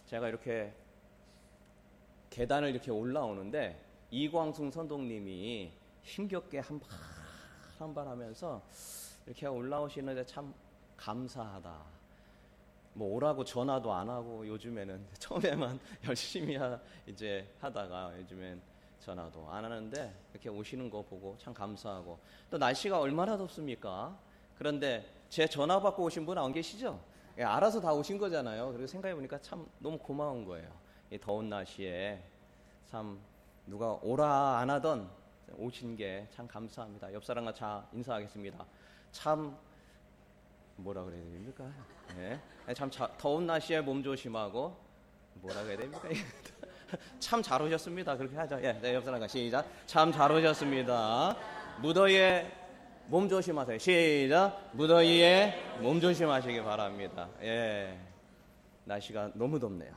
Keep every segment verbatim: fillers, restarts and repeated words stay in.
제가 이렇게 계단을 이렇게 올라오는데 이광승 선동님이 힘겹게 한 발 한 발 하면서 이렇게 올라오시는데 참 감사하다. 뭐 오라고 전화도 안 하고 요즘에는 처음에만 열심히 하, 이제 하다가 요즘엔 전화도 안 하는데 이렇게 오시는 거 보고 참 감사하고, 또 날씨가 얼마나 덥습니까? 그런데 제 전화 받고 오신 분 안 계시죠? 예, 알아서 다 오신 거잖아요. 그리고 생각해 보니까 참 너무 고마운 거예요. 이 더운 날씨에 참 누가 오라 안 하던 오신 게 참 감사합니다. 옆 사람과 자 인사하겠습니다. 참 뭐라 그래야 됩니까? 네. 참 자, 더운 날씨에 몸 조심하고 뭐라 그래야 됩니까? 참 잘 오셨습니다. 그렇게 하죠. 예, 네, 옆 사람과 시작. 참 잘 오셨습니다. 무더위에 몸 조심하세요. 시작. 무더위에 몸 조심하시기 바랍니다. 예, 날씨가 너무 덥네요.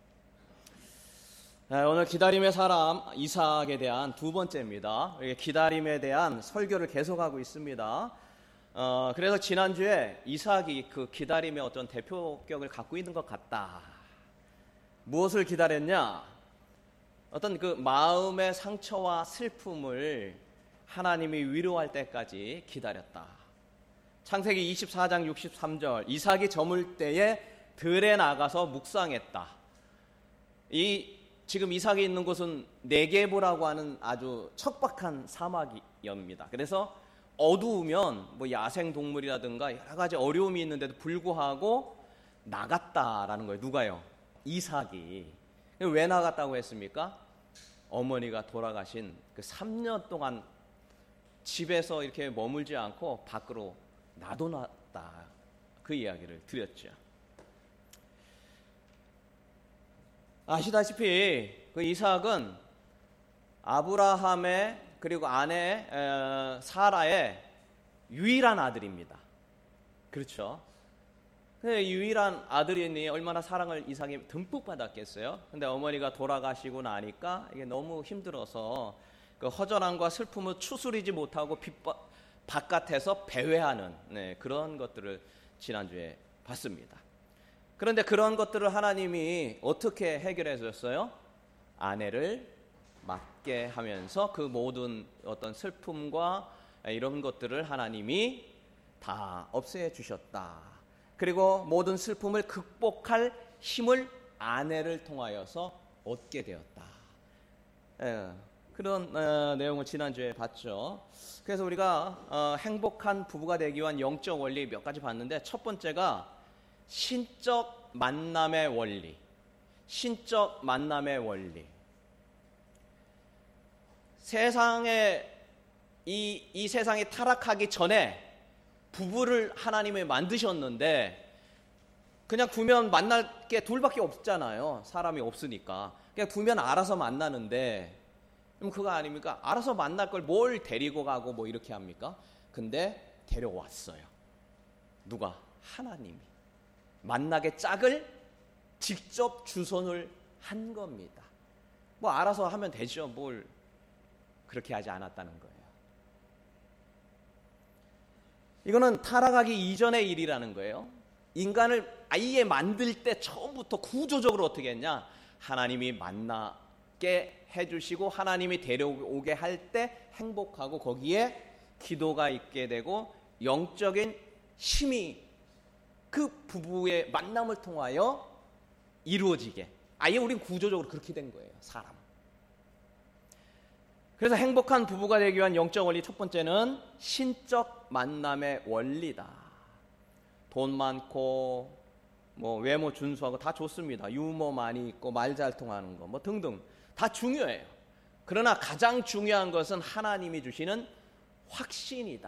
네, 오늘 기다림의 사람 이삭에 대한 두 번째입니다. 기다림에 대한 설교를 계속하고 있습니다. 어, 그래서 지난주에 이삭이 그 기다림의 어떤 대표격을 갖고 있는 것 같다. 무엇을 기다렸냐? 어떤 그 마음의 상처와 슬픔을 하나님이 위로할 때까지 기다렸다. 창세기 이십사 장 육십삼 절, 이삭이 저물 때에 들에 나가서 묵상했다. 이 지금 이삭이 있는 곳은 네게브라고 하는 아주 척박한 사막입니다. 그래서 어두우면 뭐 야생 동물이라든가 여러 가지 어려움이 있는데도 불구하고 나갔다라는 거예요. 누가요? 이삭이. 왜 나갔다고 했습니까? 어머니가 돌아가신 그 삼 년 동안 집에서 이렇게 머물지 않고 밖으로 나도났다. 그 이야기를 드렸죠. 아시다시피 그 이삭은 아브라함의 그리고 아내 사라의 유일한 아들입니다. 그렇죠? 유일한 아들이니 얼마나 사랑을 이삭이 듬뿍 받았겠어요? 근데 어머니가 돌아가시고 나니까 이게 너무 힘들어서 그 허전함과 슬픔을 추스리지 못하고 빛 바깥에서 배회하는, 네, 그런 것들을 지난주에 봤습니다. 그런데 그런 것들을 하나님이 어떻게 해결해 줬어요? 아내를 맞게 하면서 그 모든 어떤 슬픔과 이런 것들을 하나님이 다 없애 주셨다. 그리고 모든 슬픔을 극복할 힘을 아내를 통하여서 얻게 되었다. 예, 그런 어, 내용을 지난주에 봤죠. 그래서 우리가 어, 행복한 부부가 되기 위한 영적 원리 몇 가지 봤는데, 첫 번째가 신적 만남의 원리. 신적 만남의 원리. 세상에 이, 이 세상이 타락하기 전에 부부를 하나님이 만드셨는데 그냥 두면 만날 게 둘밖에 없잖아요. 사람이 없으니까. 그냥 두면 알아서 만나는데, 그럼 그거 아닙니까? 알아서 만날 걸 뭘 데리고 가고 뭐 이렇게 합니까? 근데 데려왔어요. 누가? 하나님이. 만나게 짝을 직접 주선을 한 겁니다. 뭐 알아서 하면 되죠. 뭘 그렇게 하지 않았다는 거예요. 이거는 타락하기 이전의 일이라는 거예요. 인간을 아예 만들 때 처음부터 구조적으로 어떻게 했냐? 하나님이 만나게 해주시고 하나님이 데려오게 할 때 행복하고 거기에 기도가 있게 되고 영적인 힘이 그 부부의 만남을 통하여 이루어지게, 아예 우린 구조적으로 그렇게 된 거예요. 사람. 그래서 행복한 부부가 되기 위한 영적 원리 첫 번째는 신적 만남의 원리다. 돈 많고 뭐 외모 준수하고 다 좋습니다. 유머 많이 있고 말 잘 통하는 거 뭐 등등 다 중요해요. 그러나 가장 중요한 것은 하나님이 주시는 확신이다.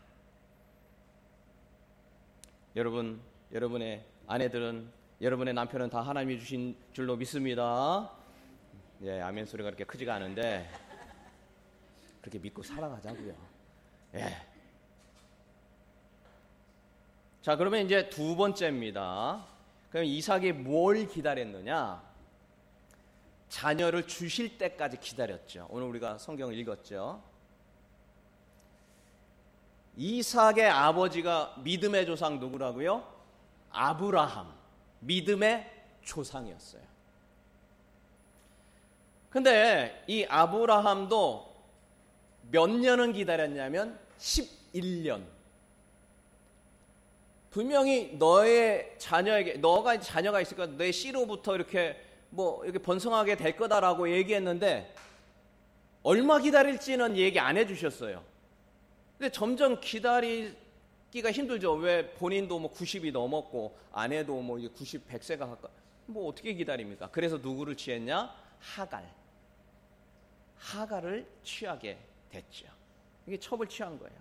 여러분, 여러분의 아내들은, 여러분의 남편은 다 하나님이 주신 줄로 믿습니다. 예, 아멘 소리가 그렇게 크지가 않은데 그렇게 믿고 살아가자고요. 예. 자, 그러면 이제 두 번째입니다. 그럼 이삭이 뭘 기다렸느냐? 자녀를 주실 때까지 기다렸죠. 오늘 우리가 성경을 읽었죠. 이삭의 아버지가 믿음의 조상 누구라고요? 아브라함. 믿음의 조상이었어요. 근데 이 아브라함도 몇 년은 기다렸냐면 십일 년. 분명히 너의 자녀에게, 너가 자녀가 있으니까 내 씨로부터 이렇게 뭐 이렇게 번성하게 될 거다라고 얘기했는데 얼마 기다릴지는 얘기 안 해주셨어요. 근데 점점 기다리기가 힘들죠. 왜 본인도 뭐 구십이 넘었고 아내도 뭐 구십, 백 세가 가까 뭐 어떻게 기다립니까? 그래서 누구를 취했냐? 하갈. 하갈을 취하게 됐죠. 이게 첩을 취한 거예요.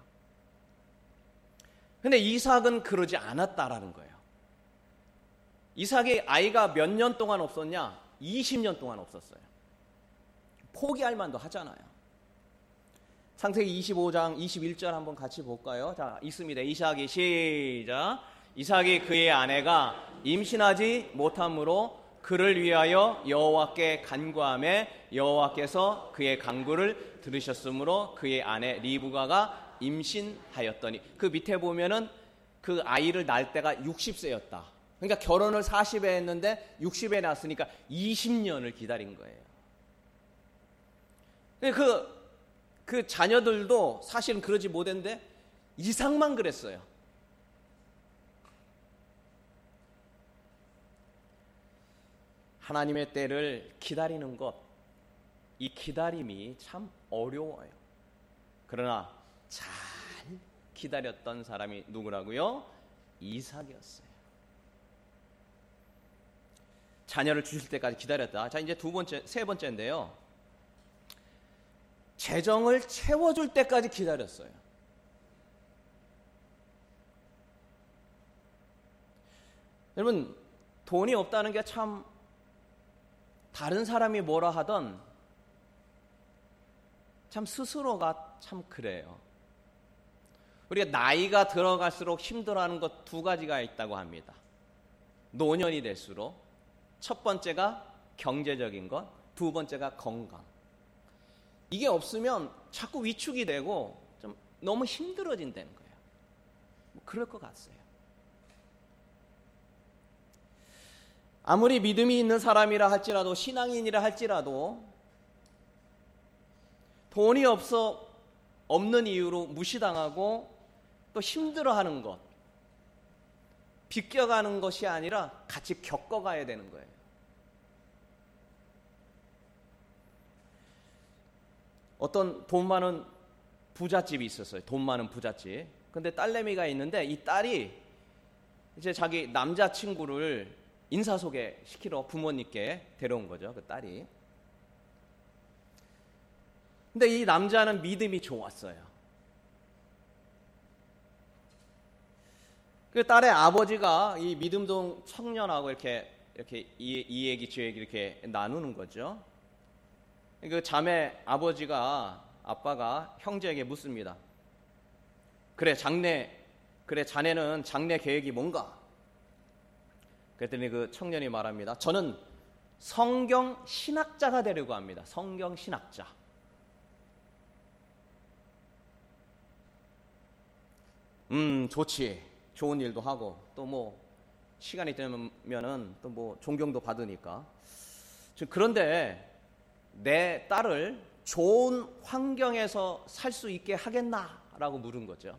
근데 이삭은 그러지 않았다라는 거예요. 이삭의 아이가 몇 년 동안 없었냐? 이십 년 동안 없었어요. 포기할 만도 하잖아요. 창세기 이십오 장 이십일 절 한번 같이 볼까요? 자, 있습니다. 이삭이 시작. 이삭이 그의 아내가 임신하지 못함으로 그를 위하여 여호와께 간구하매 여호와께서 그의 간구를 들으셨으므로 그의 아내 리브가가 임신하였더니, 그 밑에 보면은 그 아이를 낳을 때가 육십 세였다. 그러니까 결혼을 사십에 했는데 육십에 낳았으니까 이십 년을 기다린 거예요. 그, 그 자녀들도 사실은 그러지 못했는데 이삭만 그랬어요. 하나님의 때를 기다리는 것, 이 기다림이 참 어려워요. 그러나 잘 기다렸던 사람이 누구라고요? 이삭이었어요. 자녀를 주실 때까지 기다렸다. 자, 이제 두 번째, 세 번째인데요. 재정을 채워줄 때까지 기다렸어요. 여러분, 돈이 없다는 게 참, 다른 사람이 뭐라 하던 참 스스로가 참 그래요. 우리가 나이가 들어갈수록 힘들어하는 것 두 가지가 있다고 합니다. 노년이 될수록 첫 번째가 경제적인 것, 두 번째가 건강. 이게 없으면 자꾸 위축이 되고 좀 너무 힘들어진다는 거예요. 뭐 그럴 것 같아요. 아무리 믿음이 있는 사람이라 할지라도, 신앙인이라 할지라도 돈이 없어 없는 이유로 무시당하고 또 힘들어하는 것, 비껴가는 것이 아니라 같이 겪어가야 되는 거예요. 어떤 돈 많은 부잣집이 있었어요. 돈 많은 부잣집. 근데 딸내미가 있는데 이 딸이 이제 자기 남자친구를 인사소개 시키러 부모님께 데려온 거죠. 그 딸이. 근데 이 남자는 믿음이 좋았어요. 그 딸의 아버지가 이 믿음동 청년하고 이렇게 이렇게 이, 이 얘기 저 얘기 이렇게 나누는 거죠. 그 자매 아버지가 아빠가 형제에게 묻습니다. 그래 장래 그래 자네는 장래 계획이 뭔가? 그랬더니 그 청년이 말합니다. 저는 성경 신학자가 되려고 합니다. 성경 신학자. 음 좋지. 좋은 일도 하고 또 뭐 시간이 되면은 또 뭐 존경도 받으니까. 그런데 내 딸을 좋은 환경에서 살 수 있게 하겠나라고 물은 거죠.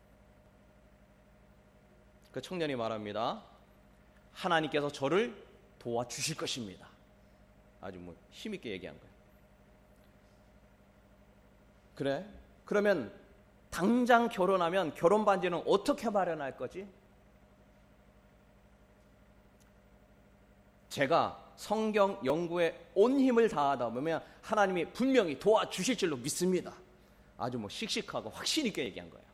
그 청년이 말합니다. 하나님께서 저를 도와주실 것입니다. 아주 뭐 힘있게 얘기한 거예요. 그래? 그러면 당장 결혼하면 결혼 반지는 어떻게 마련할 거지? 제가 성경 연구에 온 힘을 다하다 보면 하나님이 분명히 도와주실 줄로 믿습니다. 아주 뭐 씩씩하고 확신 있게 얘기한 거예요.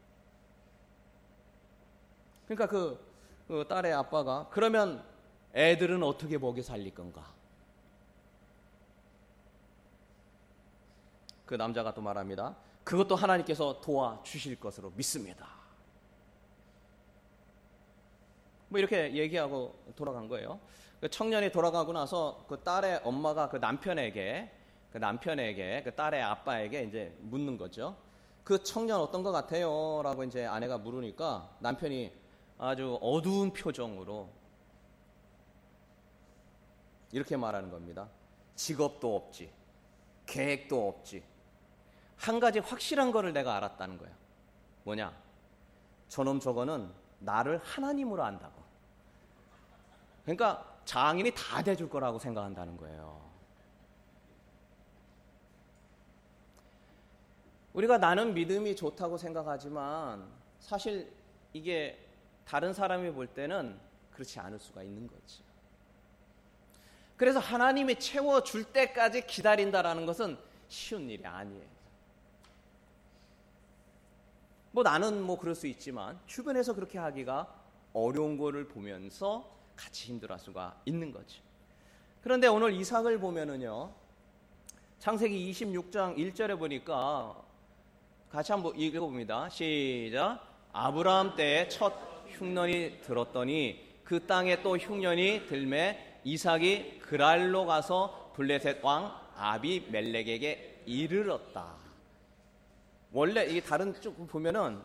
그러니까 그, 그 딸의 아빠가 그러면 애들은 어떻게 먹여 살릴 건가? 그 남자가 또 말합니다. 그것도 하나님께서 도와주실 것으로 믿습니다. 뭐 이렇게 얘기하고 돌아간 거예요. 그 청년이 돌아가고 나서 그 딸의 엄마가 그 남편에게 그 남편에게 그 딸의 아빠에게 이제 묻는 거죠. 그 청년 어떤 것 같아요? 라고 이제 아내가 물으니까 남편이 아주 어두운 표정으로 이렇게 말하는 겁니다. 직업도 없지, 계획도 없지. 한 가지 확실한 거를 내가 알았다는 거예요. 뭐냐? 저놈 저거는 나를 하나님으로 안다고. 그러니까 장인이 다 돼줄 거라고 생각한다는 거예요. 우리가 나는 믿음이 좋다고 생각하지만 사실 이게 다른 사람이 볼 때는 그렇지 않을 수가 있는 거지. 그래서 하나님이 채워줄 때까지 기다린다라는 것은 쉬운 일이 아니에요. 뭐 나는 뭐 그럴 수 있지만 주변에서 그렇게 하기가 어려운 거를 보면서 같이 힘들어할 수가 있는 거지. 그런데 오늘 이삭을 보면은요, 창세기 이십육 장 일 절에 보니까 같이 한번 읽어봅니다. 시작. 아브라함 때에 첫 흉년이 들었더니 그 땅에 또 흉년이 들매 이삭이 그랄로 가서 블레셋 왕 아비멜렉에게 이르렀다. 원래 이게 다른 쪽 보면은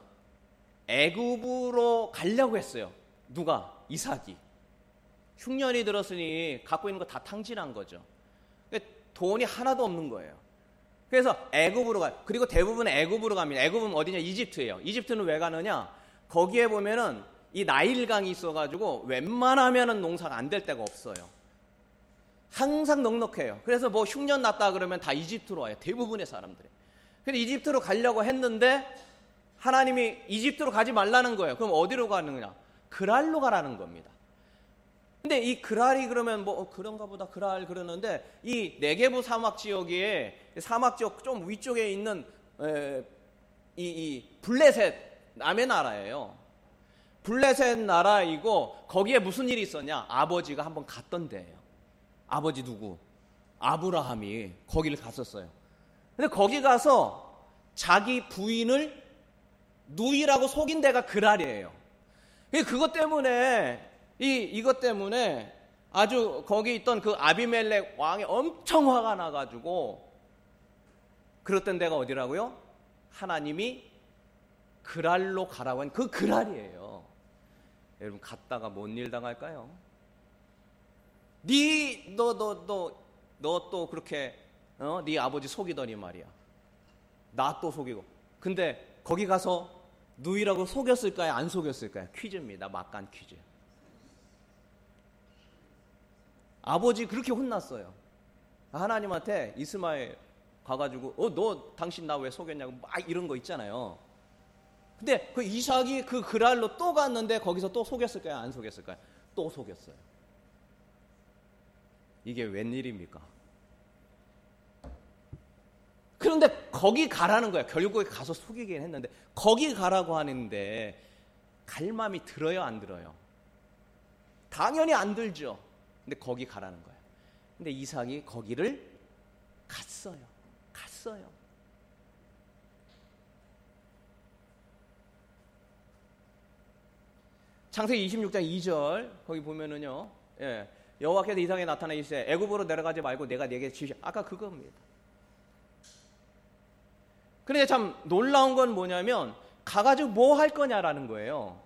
애굽으로 가려고 했어요. 누가? 이삭이. 흉년이 들었으니 갖고 있는 거 다 탕진한 거죠. 돈이 하나도 없는 거예요. 그래서 애굽으로 가요. 그리고 대부분 애굽으로 갑니다. 애굽은 어디냐? 이집트예요. 이집트는 왜 가느냐? 거기에 보면은 이 나일강이 있어가지고 웬만하면은 농사가 안 될 데가 없어요. 항상 넉넉해요. 그래서 뭐 흉년 났다 그러면 다 이집트로 와요. 대부분의 사람들이. 근데 이집트로 가려고 했는데 하나님이 이집트로 가지 말라는 거예요. 그럼 어디로 가는 거냐? 그랄로 가라는 겁니다. 근데 이 그랄이 그러면 뭐 어, 그런가 보다 그랄 그러는데 이 네게부 사막 지역에 사막 지역 좀 위쪽에 있는 에, 이, 이 블레셋 남의 나라예요. 블레셋 나라이고 거기에 무슨 일이 있었냐? 아버지가 한번 갔던 데예요. 아버지 누구? 아브라함이 거기를 갔었어요. 근데 거기 가서 자기 부인을 누이라고 속인 데가 그랄이에요. 그것 때문에 이 이것 때문에 아주 거기 있던 그 아비멜렉 왕이 엄청 화가 나가지고 그랬던 데가 어디라고요? 하나님이 그랄로 가라고 한 그 그랄이에요. 여러분 갔다가 뭔 일 당할까요? 네 너 너 너 너 또 그렇게 어? 네 아버지 속이더니 말이야. 나 또 속이고. 근데 거기 가서 누이라고 속였을까요? 안 속였을까요? 퀴즈입니다. 막간 퀴즈. 아버지 그렇게 혼났어요. 하나님한테 이스마엘 가가지고 어 너 당신 나 왜 속였냐고 막 이런 거 있잖아요. 근데 그 이삭이 그 그랄로 또 갔는데 거기서 또 속였을까요? 안 속였을까요? 또 속였어요. 이게 웬일입니까? 그런데 거기 가라는 거야. 결국에 가서 속이긴 했는데 거기 가라고 하는데 갈 마음이 들어요, 안 들어요? 당연히 안 들죠. 근데 거기 가라는 거예요. 근데 이삭이 거기를 갔어요. 갔어요. 창세기 이십육 장 이 절 거기 보면은요, 예, 여호와께서 이삭에게 나타나 이르시되 애굽으로 내려가지 말고 내가 네게 주시. 아까 그겁니다. 그런데 참 놀라운 건 뭐냐면 가가지고 뭐 할 거냐라는 거예요.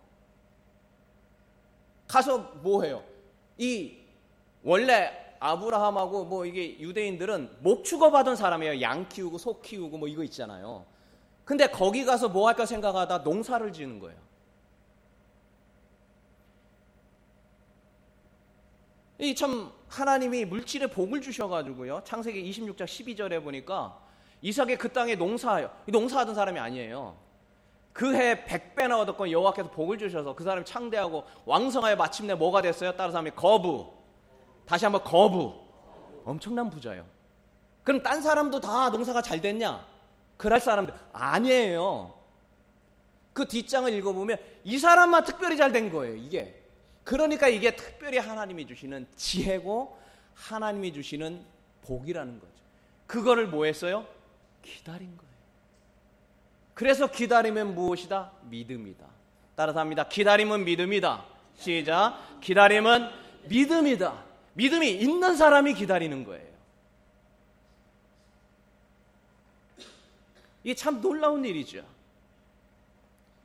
가서 뭐 해요? 이 원래 아브라함하고 뭐 이게 유대인들은 목축업 하던 사람이에요. 양 키우고 소 키우고 뭐 이거 있잖아요. 근데 거기 가서 뭐 할까 생각하다 농사를 지는 거예요. 이 참 하나님이 물질의 복을 주셔가지고요. 창세기 이십육 장 십이 절에 보니까 이삭이 그 땅에 농사해요. 농사하던 사람이 아니에요. 그 해 백 배나 얻었건 여호와께서 복을 주셔서 그 사람이 창대하고 왕성하여 마침내 뭐가 됐어요? 다른 사람이 거부. 다시 한번 거부. 엄청난 부자예요. 그럼 딴 사람도 다 농사가 잘 됐냐? 그럴 사람들 아니에요. 그 뒷장을 읽어보면 이 사람만 특별히 잘 된 거예요. 이게. 그러니까 이게 특별히 하나님이 주시는 지혜고 하나님이 주시는 복이라는 거죠. 그거를 뭐 했어요? 기다린 거예요. 그래서 기다리면 무엇이다? 믿음이다. 따라서 합니다. 기다림은 믿음이다. 시작. 기다림은 믿음이다. 믿음이 있는 사람이 기다리는 거예요. 이게 참 놀라운 일이죠.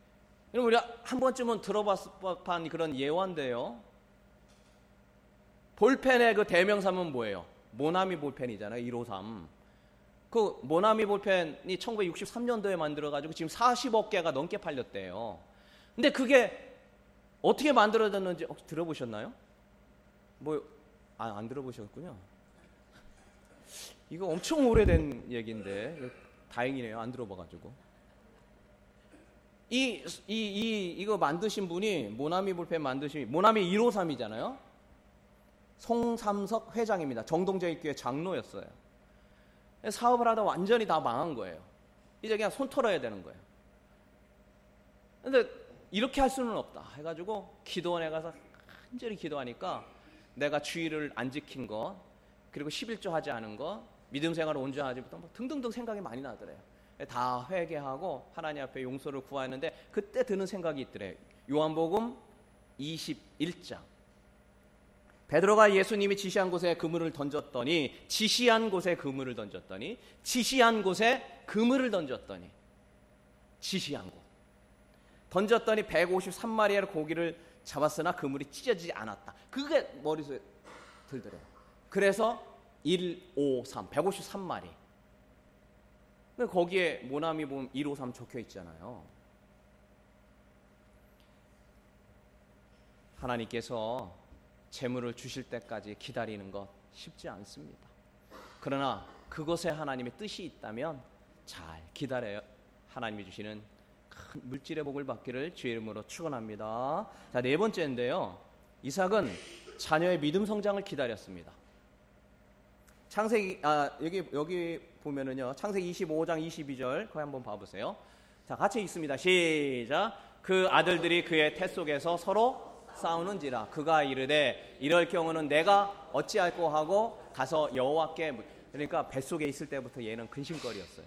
여러분 우리가 한 번쯤은 들어봤을 법한 그런 예화인데요. 볼펜의 그 대명사는 뭐예요? 모나미 볼펜이잖아요. 일오삼. 그 모나미 볼펜이 천구백육십삼 년도에 만들어가지고 지금 사십억 개가 넘게 팔렸대요. 근데 그게 어떻게 만들어졌는지 혹시 들어보셨나요? 뭐, 아, 안 들어보셨군요. 이거 엄청 오래된 얘기인데 다행이네요. 안 들어봐가지고. 이, 이, 이, 이거 만드신 분이 모나미 볼펜 만드신 모나미 일오삼이잖아요. 송삼석 회장입니다. 정동제일교회 장로였어요. 사업을 하다 완전히 다 망한 거예요. 이제 그냥 손 털어야 되는 거예요. 근데 이렇게 할 수는 없다 해가지고 기도원에 가서 간절히 기도하니까 내가 주의를 안 지킨 거, 그리고 십일조 하지 않은 거, 믿음 생활을 온전히 하지 못한 거 등등등 생각이 많이 나더래요. 다 회개하고 하나님 앞에 용서를 구하는데 그때 드는 생각이 있더래요. 요한복음 이십일 장. 베드로가 예수님이 지시한 곳에 그물을 던졌더니 지시한 곳에 그물을 던졌더니 지시한 곳에 그물을 던졌더니 지시한 곳 던졌더니 백오십삼 마리의 고기를 잡았으나 그물이 찢어지지 않았다. 그게 머릿속에 들더래요. 그래서 일오삼 백오십삼 마리. 거기에 모나미 보면 일오삼 적혀 있잖아요. 하나님께서 재물을 주실 때까지 기다리는 것 쉽지 않습니다. 그러나 그것에 하나님의 뜻이 있다면 잘 기다려요. 하나님이 주시는 큰 물질의 복을 받기를 주의 이름으로 축원합니다. 자, 네 번째인데요. 이삭은 자녀의 믿음 성장을 기다렸습니다. 창세기 아 여기 여기 보면은요. 창세기 이십오 장 이십이 절 거기 한번 봐보세요. 자, 같이 읽습니다. 시작. 그 아들들이 그의 태 속에서 서로 싸우는지라 그가 이르되 이럴 경우는 내가 어찌할꼬 하고 가서 여호와께, 그러니까 뱃속에 있을 때부터 얘는 근심거리였어요.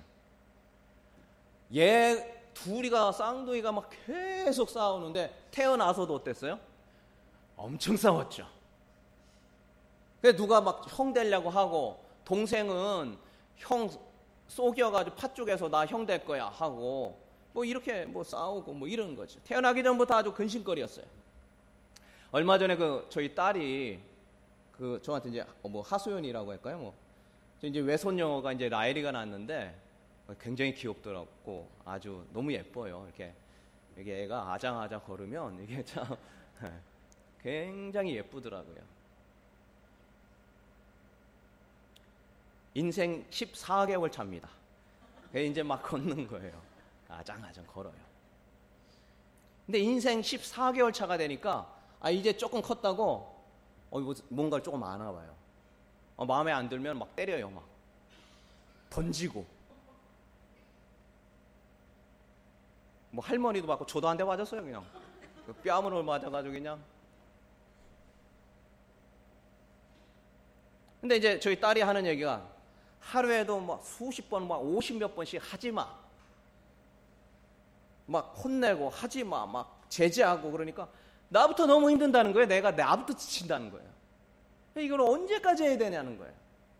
얘 둘이가 쌍둥이가 막 계속 싸우는데 태어나서도 어땠어요? 엄청 싸웠죠. 그래서 누가 막 형 되려고 하고 동생은 형 속여가지고 팥 쪽에서 나 형 될 거야 하고 뭐 이렇게 뭐 싸우고 뭐 이런 거죠. 태어나기 전부터 아주 근심거리였어요. 얼마 전에 그 저희 딸이 그 저한테 이제 뭐 하소연이라고 할까요? 뭐 이제 외손녀가 이제 라엘이가 났는데 굉장히 귀엽더라고. 아주 너무 예뻐요. 이렇게 이게 애가 아장아장 걸으면 이게 참 굉장히 예쁘더라고요. 인생 십사 개월 차입니다. 이제 막 걷는 거예요. 아장아장 걸어요. 근데 인생 십사 개월 차가 되니까 아 이제 조금 컸다고 어, 뭔가를 조금 아나 봐요. 어, 마음에 안 들면 막 때려요. 막 던지고 뭐 할머니도 맞고 저도 한 대 맞았어요. 그냥 뺨으로 맞아가지고 그냥. 근데 이제 저희 딸이 하는 얘기가 하루에도 막 수십 번, 막 오십 몇 번씩 하지 마. 막 혼내고 하지 마. 막 제재하고 그러니까 나부터 너무 힘든다는 거예요. 내가 나부터 지친다는 거예요. 이걸 언제까지 해야 되냐는 거예요.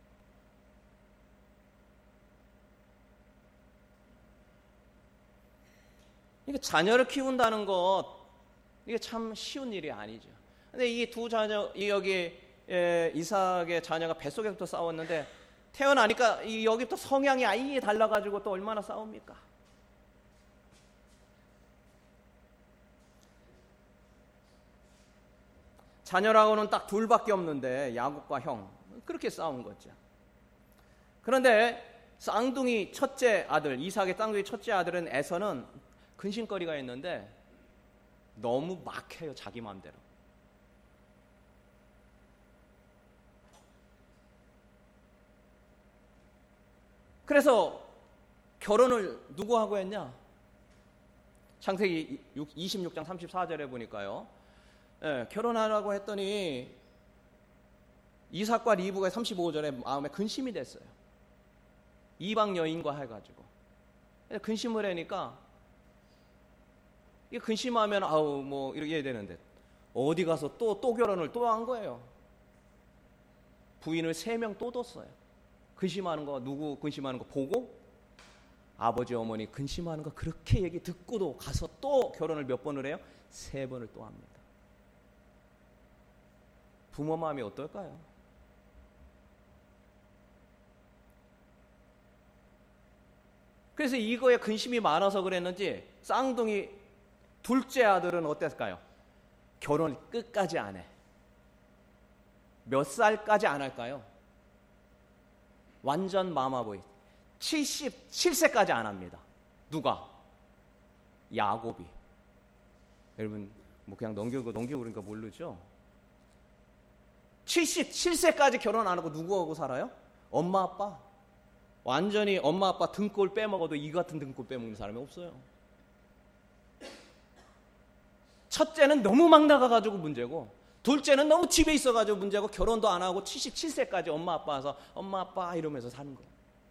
이게 자녀를 키운다는 것 이게 참 쉬운 일이 아니죠. 근데 이 두 자녀, 이 여기 예, 이삭의 자녀가 뱃속에서부터 싸웠는데 태어나니까 이 여기부터 성향이 아예 달라가지고 또 얼마나 싸웁니까? 자녀라고는 딱 둘밖에 없는데 야곱과 형 그렇게 싸운 거죠. 그런데 쌍둥이 첫째 아들 이삭의 쌍둥이 첫째 아들은 에서는 근심거리가 있는데 너무 막 해요. 자기 마음대로. 그래서 결혼을 누구하고 했냐? 창세기 이십육 장 삼십사 절에 보니까요. 예, 결혼하라고 했더니 이삭과 리브가 삼십오 절에 마음에 근심이 됐어요. 이방 여인과 해가지고 근심을 하니까 이 근심하면 아우 뭐 이렇게 해야 되는데 어디 가서 또 또 결혼을 또 한 거예요. 부인을 세 명 또 뒀어요. 근심하는 거 누구 근심하는 거 보고 아버지 어머니 근심하는 거 그렇게 얘기 듣고도 가서 또 결혼을 몇 번을 해요? 세 번을 또 합니다. 부모 마음이 어떨까요? 그래서 이거에 근심이 많아서 그랬는지 쌍둥이 둘째 아들은 어땠을까요? 결혼을 끝까지 안 해. 몇 살까지 안 할까요? 완전 마마보이. 칠십칠 세까지 안 합니다. 누가? 야곱이. 여러분 뭐 그냥 넘기고 넘기고 그러니까 모르죠? 칠십칠 세까지 결혼 안 하고 누구하고 살아요? 엄마 아빠. 완전히 엄마 아빠 등골 빼먹어도 이 같은 등골 빼먹는 사람이 없어요. 첫째는 너무 막 나가가지고 문제고, 둘째는 너무 집에 있어가지고 문제고, 결혼도 안 하고 칠십칠 세까지 엄마 아빠 와서 엄마 아빠 이러면서 사는 거예요.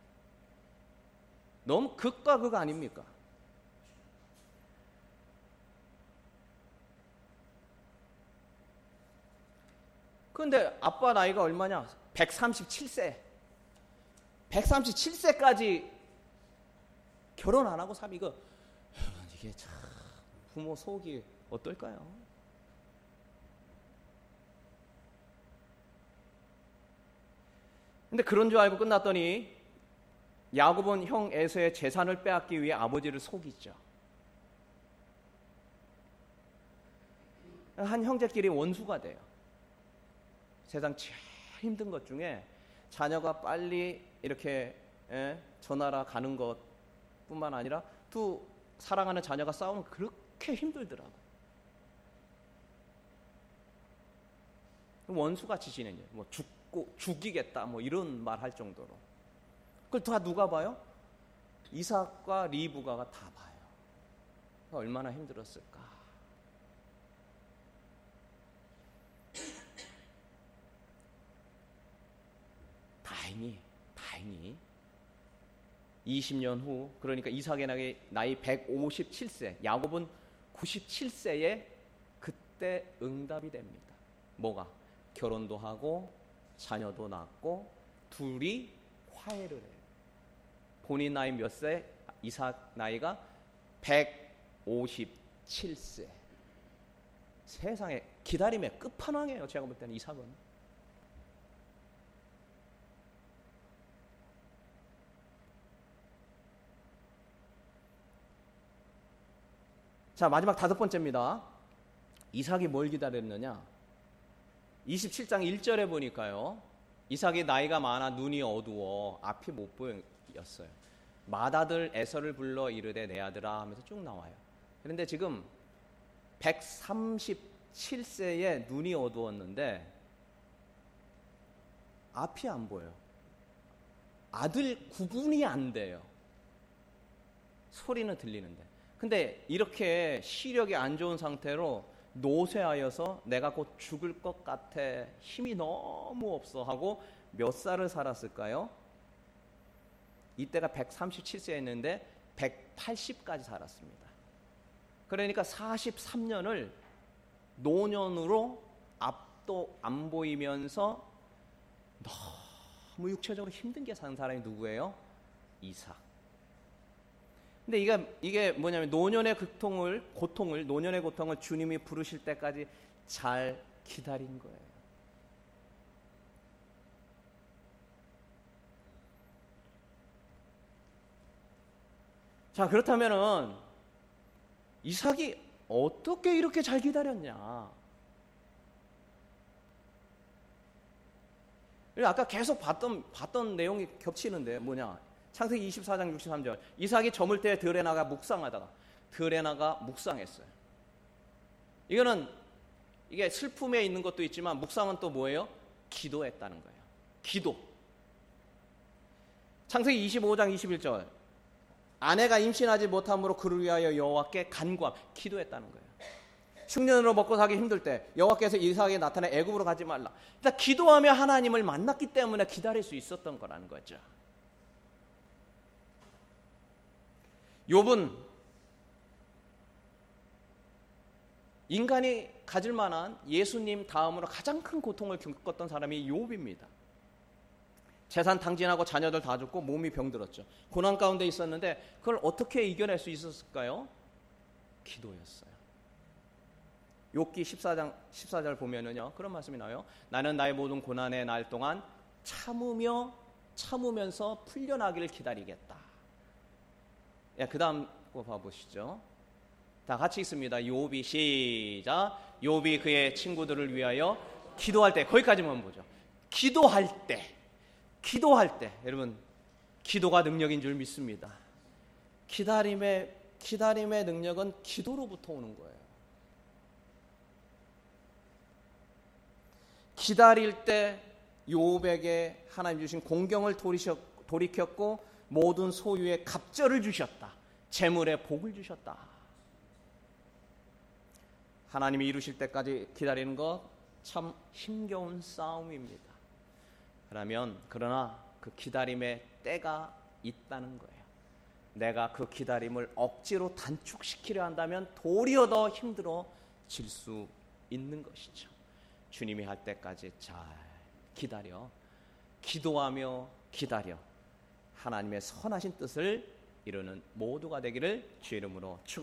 너무 극과 극 아닙니까? 그런데 아빠 나이가 얼마냐? 백삼십칠 세. 백삼십칠 세까지 결혼 안 하고 삽 이거 이게 참 부모 속이 어떨까요? 근데 그런 줄 알고 끝났더니 야곱은 형 에서의 재산을 빼앗기 위해 아버지를 속이죠. 한 형제끼리 원수가 돼요. 세상 제일 힘든 것 중에 자녀가 빨리 이렇게 예, 전하라 가는 것뿐만 아니라 두 사랑하는 자녀가 싸우면 그렇게 힘들더라고요. 원수같이 지내요. 뭐 죽고 죽이겠다 뭐 이런 말 할 정도로. 그걸 다 누가 봐요? 이삭과 리브가가 다 봐요. 얼마나 힘들었을까. 다행히 다행히 이십 년 후, 그러니까 이삭의 나이, 나이 백오십칠 세, 야곱은 구십칠 세에 그때 응답이 됩니다. 뭐가? 결혼도 하고 자녀도 낳고 둘이 화해를 해요. 본인 나이 몇 세? 이삭 나이가 백오십칠 세. 세상에 기다림의 끝판왕이에요. 제가 볼 때는 이삭은. 자, 마지막 다섯 번째입니다. 이삭이 뭘 기다렸느냐? 이십칠 장 일 절에 보니까요, 이삭이 나이가 많아 눈이 어두워 앞이 못 보였어요. 맏아들 에서를 불러 이르되 내 아들아 하면서 쭉 나와요. 그런데 지금 백삼십칠 세에 눈이 어두웠는데 앞이 안 보여요. 아들 구분이 안 돼요. 소리는 들리는데. 근데 이렇게 시력이 안 좋은 상태로 노쇠하여서 내가 곧 죽을 것 같아, 힘이 너무 없어 하고 몇 살을 살았을까요? 이때가 백삼십칠 세였는데 백팔십까지 살았습니다. 그러니까 사십삼 년을 노년으로 앞도 안 보이면서 너무 육체적으로 힘든 게 산 사람이 누구예요? 이삭. 근데 이게, 이게 뭐냐면 노년의 고통을, 고통을, 노년의 고통을 주님이 부르실 때까지 잘 기다린 거예요. 자, 그렇다면은 이삭이 어떻게 이렇게 잘 기다렸냐? 아까 계속 봤던, 봤던 내용이 겹치는데 뭐냐? 창세기 이십사 장 육십삼 절. 이삭이 저물 때 들에 나가 묵상하다가 들에 나가 묵상했어요. 이거는 이게 슬픔에 있는 것도 있지만 묵상은 또 뭐예요? 기도했다는 거예요. 기도. 창세기 이십오 장 이십일 절. 아내가 임신하지 못함으로 그를 위하여 여호와께 간구함, 기도했다는 거예요. 흉년으로 먹고 살기 힘들 때 여호와께서 이삭에게 나타나 애굽으로 가지 말라. 그러니까 기도하며 하나님을 만났기 때문에 기다릴 수 있었던 거라는 거죠. 욥은 인간이 가질 만한 예수님 다음으로 가장 큰 고통을 겪었던 사람이 욥입니다. 재산 탕진하고 자녀들 다 죽고 몸이 병들었죠. 고난 가운데 있었는데 그걸 어떻게 이겨낼 수 있었을까요? 기도였어요. 욥기 십사 장 십사 절 보면은요 그런 말씀이 나와요. 나는 나의 모든 고난의 날 동안 참으며 참으면서 풀려나기를 기다리겠다. 예, 그 다음 거 봐보시죠. 다 같이 있습니다. 욥이 시작. 욥이 그의 친구들을 위하여 기도할 때, 거기까지만 보죠. 기도할 때, 기도할 때, 여러분 기도가 능력인 줄 믿습니다. 기다림의 기다림의 능력은 기도로부터 오는 거예요. 기다릴 때 욥에게 하나님 주신 공경을 돌이켰고 모든 소유의 갑절을 주셨다. 재물의 복을 주셨다. 하나님이 이루실 때까지 기다리는 것 참 힘겨운 싸움입니다. 그러면 그러나 그 기다림의 때가 있다는 거예요. 내가 그 기다림을 억지로 단축시키려 한다면 도리어 더 힘들어질 수 있는 것이죠. 주님이 할 때까지 잘 기다려, 기도하며 기다려 하나님의 선하신 뜻을 이루는 모두가 되기를 주의 이름으로 축원합니다.